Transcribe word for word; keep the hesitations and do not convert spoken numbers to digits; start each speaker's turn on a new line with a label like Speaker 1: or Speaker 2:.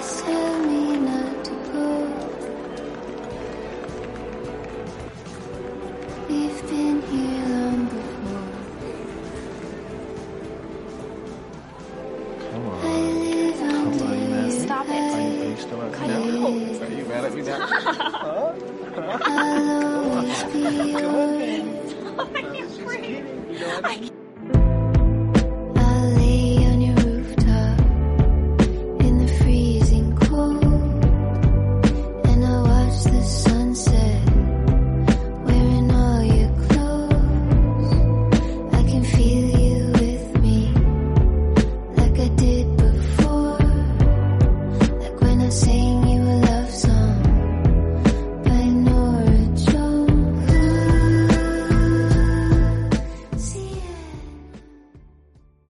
Speaker 1: tell me not to go. We've been here long before.
Speaker 2: Come on.
Speaker 1: I live
Speaker 2: Come on, you
Speaker 1: under
Speaker 2: mad?
Speaker 1: your
Speaker 3: Stop it.
Speaker 2: Are you, are
Speaker 1: eyes.
Speaker 2: you still at me
Speaker 3: Cut
Speaker 2: now?
Speaker 3: it out.
Speaker 2: Are you mad at me now? Huh?
Speaker 1: I'll always be yours.
Speaker 2: She's kidding. You know what I mean?